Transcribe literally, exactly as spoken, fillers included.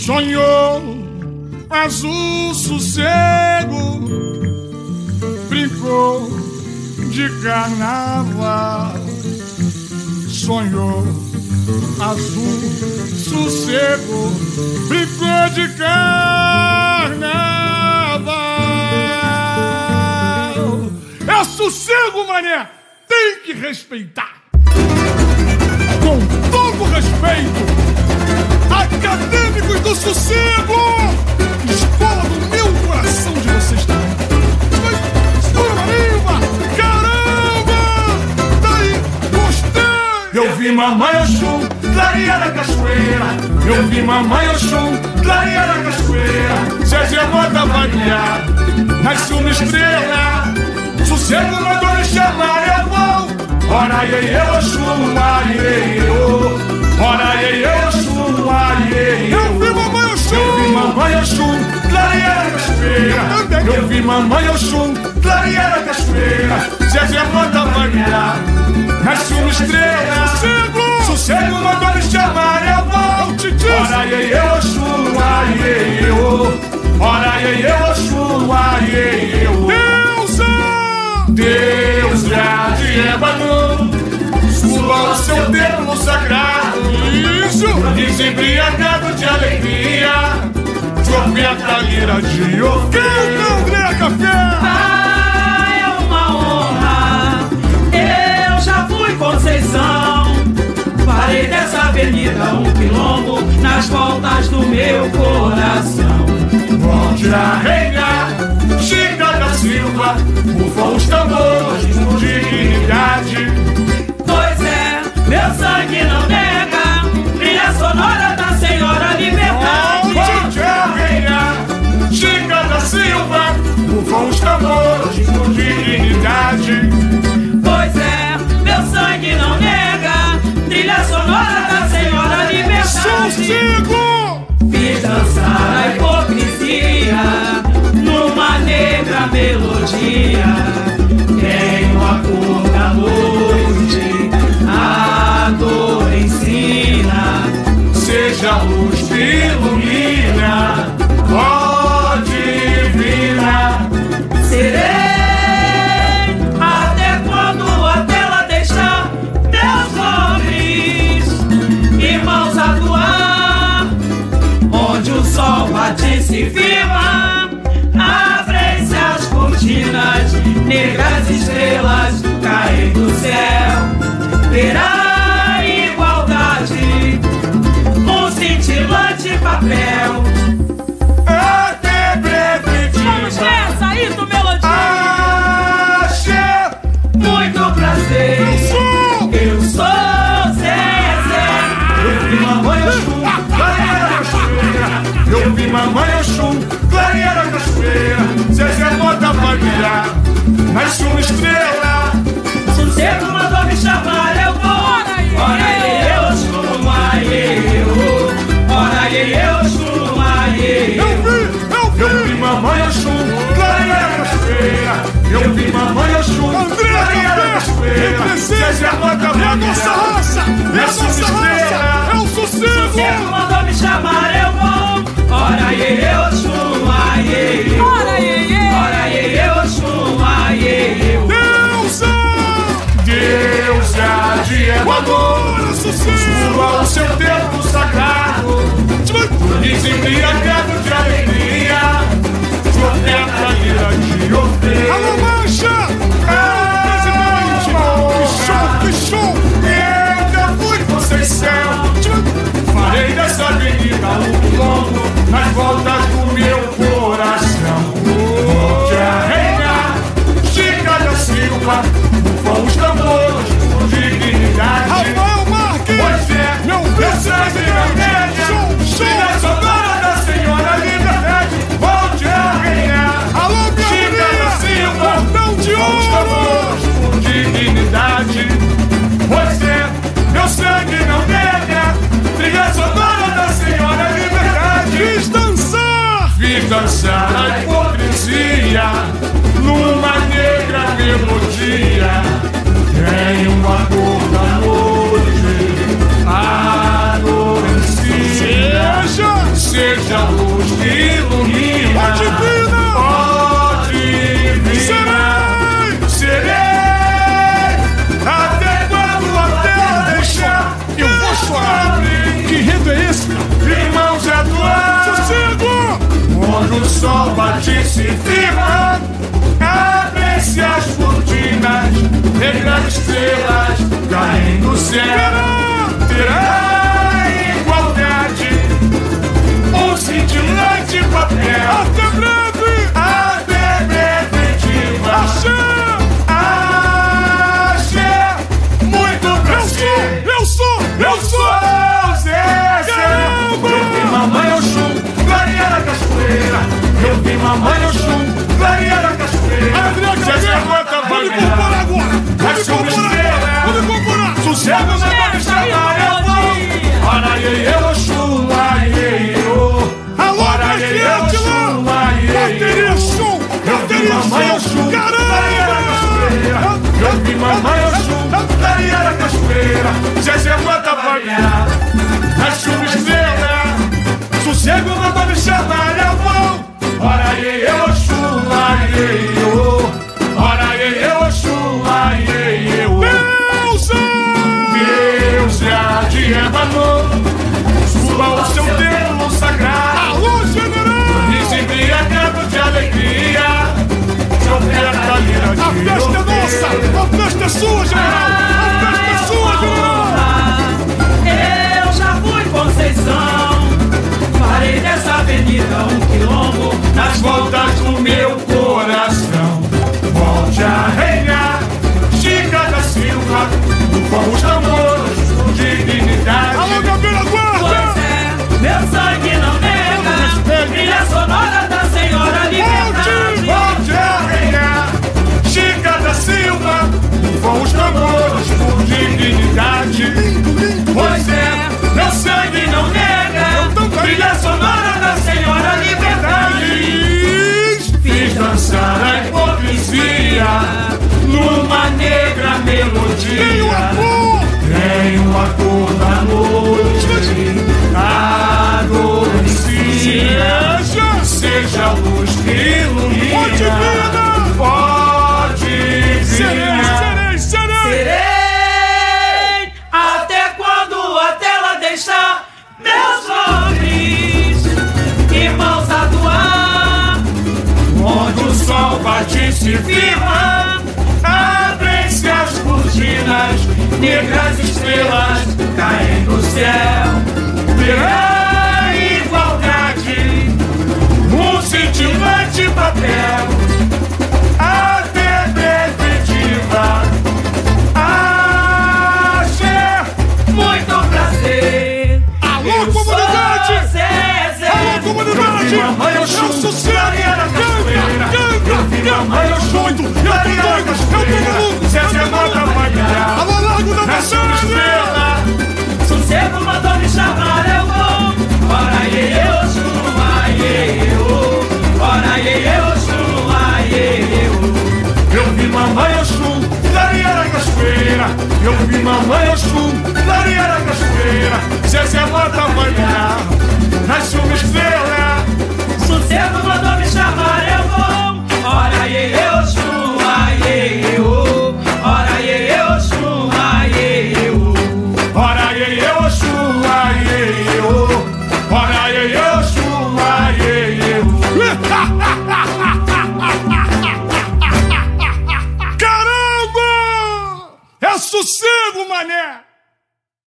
Sonhou azul sossego, brincou de carnaval. Sonhou azul sossego, brincou de carnaval. É sossego, mané! Tem que respeitar. Com todo respeito, acadêmicos do sossego, escola do meu coração de vocês também. Surma, caramba! Daí, gostei! Eu vi mamãe Oxum clarear a cachoeira. Eu vi mamãe Oxum clarear a cachoeira. Zezé Mota vaguear, nasce uma estrela. Sossego mandou me chamar, eu vou. Ora, iê, iê, Oxum, iê, iê, ora, iê, iê, Oxum, iê, iê. Eu vi mamãe Oxum, eu vi mamãe Oxum clarear a cachoeira. Eu vi mamãe Oxum clarear a cachoeira. Zezé Mota vaguear, nasce uma estrela. Sossego, sossego mandou me chamar, eu vou. Ora, iê, iê, Oxum, iê, iê, ora, iê, iê, Oxum, iê, iê. Deus é de ébano, suba o seu templo sagrado. Isso! Desembriagado de alegria, de oferta lira de oferta. André Café! Ah, é uma honra. Eu já fui Conceição. Farei dessa avenida um quilombo nas voltas do meu coração. Onde a reinar Chica da Silva, bufam os tambores com dignidade. Pois é, meu sangue não nega, trilha sonora da Senhora Liberdade. Onde a reinar Chica da Silva, bufam os tambores com dignidade. Pois é, meu sangue não nega, trilha sonora da Senhora Liberdade. Sossego! Fiz dançar a hipocrisia numa negra melodia. Tenho a cor da noite, a dor ensina. Seja a luz que ilumina, ó divina. Serei até quando a tela deixar teus nomes e mãos a doar. Onde o sol bate se firma, abrem-se as cortinas, negras estrelas caem do céu. Verá a igualdade, um cintilante papel. Até breve Vamos dia. nessa, isso, melodia. Axé. Muito prazer, Eu sou. eu sou Zezé. Eu vi mamãe Oxum clarear a cachoeira. Eu vi mamãe Oxum clarear a cachoeira. Zezé Mota vaguear, nasce uma estrela. Sossego mandou me chamar, eu vou. Ora, iê, iê, Oxum, iê, iê, ora, iê, iê, Oxum, iê, iê. Eu vi, eu vi. Eu vi mamãe Oxum clarear a cachoeira. Eu vi mamãe Oxum clarear a cachoeira. Zezé Mota vaguear, é a nossa raça, é a nossa raça, é o sossego. Sossego mandou me chamar, eu vou. Ora, iê, iê, Oxum, iê, iê, ora, iê, iê, ora, iê, iê, Oxum, iê, iê. Deus é, Deus é de ébano, suba o seu templo sagrado, desembriagado de alegria, de oferta lira de oferta. Alô, Mancha! Presidente! Que show, que show! Eu fui Conceição, farei dessa avenida um quilombo nas voltas do meu coração. Onde a reinar Chica da Silva, bufam os tambores com dignidade. Rafael Marques! Pois é, meu sangue não nega, trilha sonora da Senhora Liberdade. Onde a reinar Chica da Silva, bufam os tambores com dignidade. Pois é, meu sangue não nega, trilha sonora da Senhora Liberdade. Fiz dançar, fiz dançar a hipocrisia numa negra melodia. Tem uma cor da noite, a dor ensina. Seja, seja as estrelas caem do céu. Terá igualdade, um cintilante papel. Até breve! Até breve, diva. Axé! Axé, muito prazer. Eu sou! Eu Eu sou! sou Zezé. Caramba! Eu vi mamãe Oxum clarear a cachoeira. Eu vi mamãe Oxum clarear a cachoeira. Adriano, Zezé Mota vai vamos compor ganhar. agora! Vai Vamos ser uma compor agora! estrela. Vamos compor! Sossego na mão de chamar é bom. Ora iê iê Oxum, iê iê ô. Alô, Ora iê iê Marquete Oxum, lá! iê iê Bateria ô. show! Eu vi Bateria mamãe show! Oxum clarear a cachoeira. Caramba! Eu vi mamãe Oxum clarear a cachoeira. Zezé Mota vai ganhar. A chuva estrela, sossego mandou me chamar, eu vou. Ora iê iê Oxum, iê iê ô. Ora iê iê Oxum, iê iê ô. Deusa! Deus é de Ébano, suba o seu templo sagrado. Alô, general! E se embriagando de alegria, de oferta lira A de festa é nossa! A festa é sua, general! A festa é sua, general! Eu já fui Conceição, farei dessa avenida um quilombo nas voltas do meu coração. Volte a reinar, Chica da Silva, com os tambores de dignidade. Alô, Gabriela, Pois guarda! é, meu sangue não nega, trilha sonora da Senhora Liberdade. Volte a reinar, Chica da Silva, com os tambores por dignidade. Lindo, lindo! Pois é, meu sangue não nega, trilha sonora da Senhora Liberdade. Fiz dançar a hipocrisia numa negra Tem o melodia. amor! Tem uma cor da noite, adormecia. Seja! Seja a luz que ilumina. Pode vir! Pode Serei, vir. serei, serei! Serei até quando a tela deixar meus olhos e mãos a doar. Onde o sol bate e se firma, abrem-se as cortinas, negras estrelas caem do céu. Terá igualdade, um cintilante papel, até definitiva. Axé, Muito prazer. Alô, Eu comunidade! sou Zezé. Alô, comunidade! Eu vi mamãe É o Oxum sossego! clarear a cachoeira. Canta, Eu vi canta! mamãe Eu Oxum doido! Eu tô clarear a doido! Eu tô cachoeira. maluco! Zezé Mota vai ganhar. Alô, Largo da Na sua Baixada! estrela, Sossego mandou me chamar, eu vou. Ora iê iê Oxum, iê iê ô. Ora iê iê Oxum, iê iê ô. eu vi mamãe Oxum clarear a cachoeira. Eu vi mamãe Oxum clarear a cachoeira. Zezé Mota vai ganhar. Na sua estrela, Sossego mandou me chamar, eu vou. Ora iê iê Oxum, iê iê ô. Ora iê iê Oxum, iê iê ô. ora iê iê Oxum, iê iê ô. Ora iê iê Oxum, iê iê ô. Caramba! É sossego, mané!